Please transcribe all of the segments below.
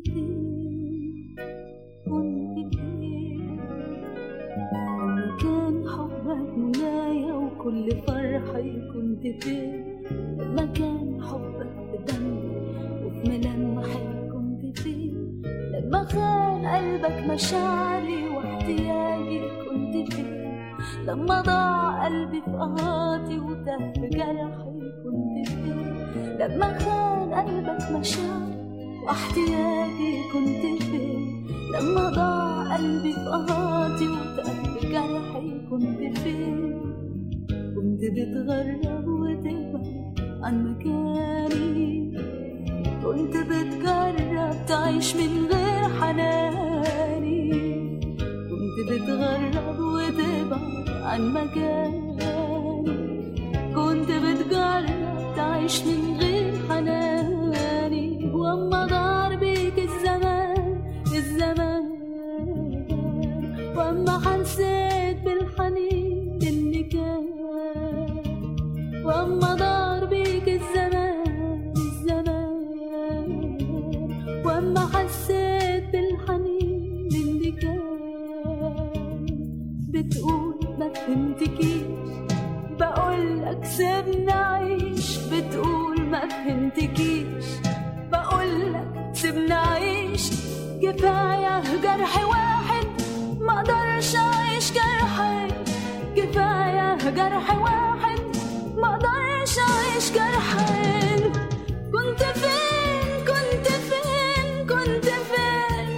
فين كنت فين لما كان حبك منايا وكل فرحي كنت فين لما كان حبك بدمي وفي ملامحي كنت فين لما خان قلبك مشاعري واحتياجي كنت فين لما ضاع قلبي في قهاتي وتاه بجرحي كنت فين لما خان قلبك مشاعري واحتياجي كنت فين لما ضاع قلبي في قهاتي وتاه بجرحي كنت فين كنت بتغرب وتبعد عن مكاني كنت بتجرب تعيش من غير حناني كنت بتغرب وتبعد عن مكاني كنت بتجرب تعيش من غير حناني واما دار بيك الزمان واما حسيت بالحنين اللي كان واما دار بيك الزمان واما حسيت بالحنين اللي كان بتقول ما فهمتكيش بقولك سيبنا عيش بتقول ما فهمتكيش بقولك سيبنا عيش كفاية جرح واحد ما اقدرش اعيش جرحي كفاية جرح واحد ما اقدرش اعيش جرحي كنت فين كنت فين كنت فين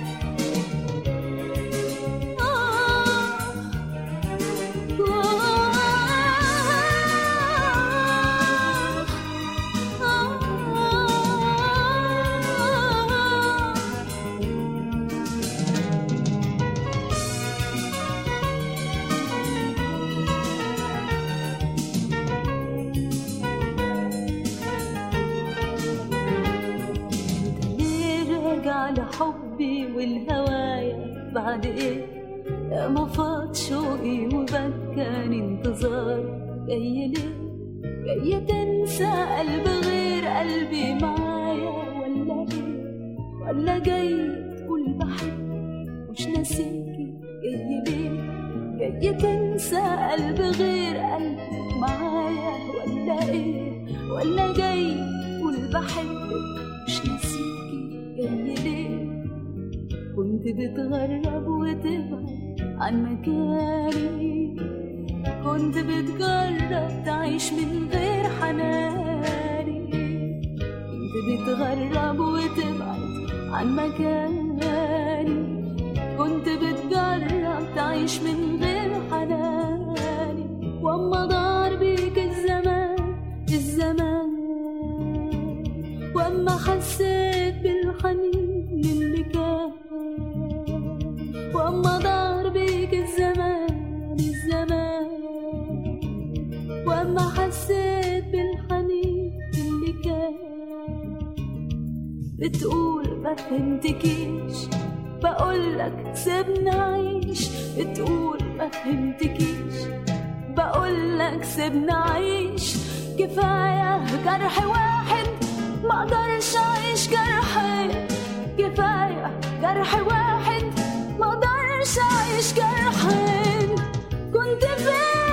على حبي والهوايا بعد ايه ما فات شوقي وبكاني انتظار جاي ليه جاي تنسى قلب غير قلبي معايا ولا ايه ولا جاي تقول بحبك مش ناسيكي جاي ليه جاي تنسى قلب غير قلبي معايا ولا ايه ولا جاي تقول بحبك مش ناسيكي جاي ليه كنت بتغرب وتبعد عن مكاني كنت بتجرب تعيش من غير حناني كنت بتغرب وتبعد عن مكاني كنت بتجرب تعيش من غير حناني واما دار بيك الزمان واما حسيت بالحنين اللي كان واما دار بيك الزمان واما حسيت بالحنين اللي كان بتقول ما فهمتكيش بقولك سيبنا عيش بتقول ما فهمتكيش بقولك سيبنا عيش كفاية جرح واحد ما اقدرش اعيش جرحي كفاية جرح واحد ما اقدرش اعيش جرحي كنت فين